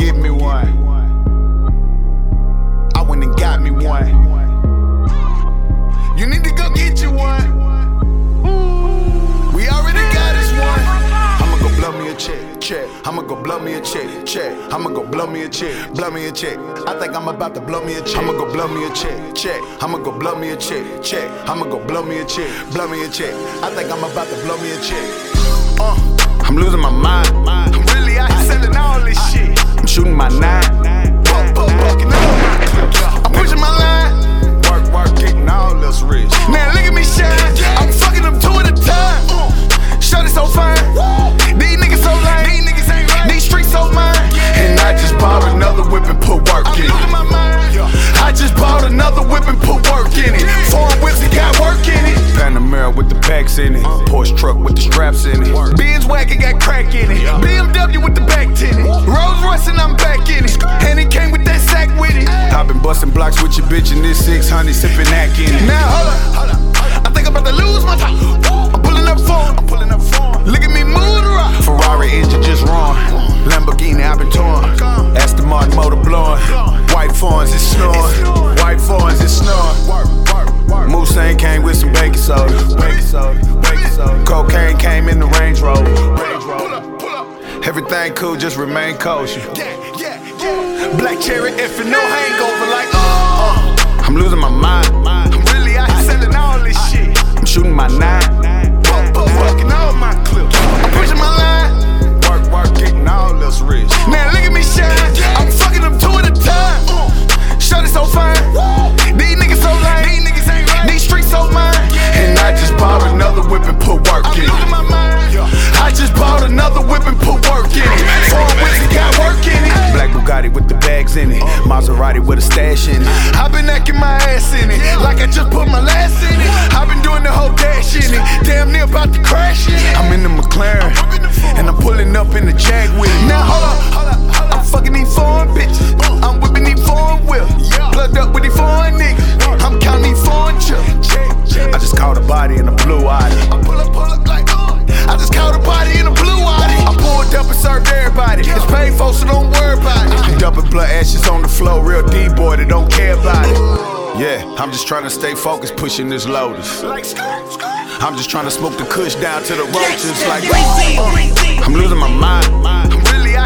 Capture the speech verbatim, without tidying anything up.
get me one. I went and got me one. You need to go get you one. We already got us one. I'ma go blow me a check, check. I'ma go blow me a check, check. I'ma go blow me a check, blow me a check. I think I'm about to blow me a check. I'ma go blow me a check, check. I'ma go blow me a check, check. I'ma go blow me a check, blow me a check. I think I'm about to blow me a check. Uh, I'm losing my mind. I'm really out here selling all this shit. I'm shooting my nine. Buck, buck, bucking all my clips. I'm pushing my line. Work, work, getting all this rich. Now look at me shine. I'm fucking them two at a time. Shut it so fine. These niggas so lame. These niggas ain't right. These streets so mine. And I just bought another whip and put work in it. I just bought another whip and put work in it. Foreign whips and got work in it. Panamera with the packs in it. Porsche truck with the straps in it. Benz wagon got crack in it. B M W with the back tinted. Rolls Royce and I'm back in it. And it came with that sack with it. I been busting blocks with your bitch in this six hundred sipping ack in it. Now hold up, hold up. I think I'm about to lose my top. I'm pulling up phone. I'm pulling up phone. Look at me move the rock. Ferrari engine just wrong. Lamborghini I been torn. Aston Martin motor blowing. White Fawns is snoring. White Fawns is snoring. Moussain came with some baking soda. Baking soda. Baking soda. Cocaine came in the Range Rover. Everything cool, just remain kosher. Black cherry if no hangover like uh, uh. I'm losing my mind. I'm really out here selling all this shit. I'm shooting my nine. Buck, buck, bucking all my clips. I'm pushing my line. Work, work, getting all this rich. Now look at me shine. I'm fucking them two at a time. Shut it so fine. These niggas so lame. These niggas ain't right. These streets so mine. And I just bought another whip and put work in it. I just bought another whip and put work in it. Foreign whips and got work in it. Black Bugatti with the bags in it. Maserati with a stash in it. I've been acting my ass in it, like I just put my last in it. I've been doing the whole dash in it. Damn near about to crash in it. I'm in the McLaren, and I'm pulling up in the Jag with it. Now hold up, hold up, hold up. I'm fucking these foreign bitches. I'm whipping these foreign whips. Plugged up with these foreign niggas. I'm counting these foreign chips. I just caught a body in a blue Audi. I pull up, pull up like uh. I just caught a body in a blue Audi. I pulled up and served everybody. It's painful, so don't worry about it. Dumping blood ashes on the floor, real D-boy that don't care about it. Yeah, I'm just trying to stay focused, pushing this Lotus. I'm just trying to smoke the kush down to the roaches like uh, I'm losing my mind. I'm really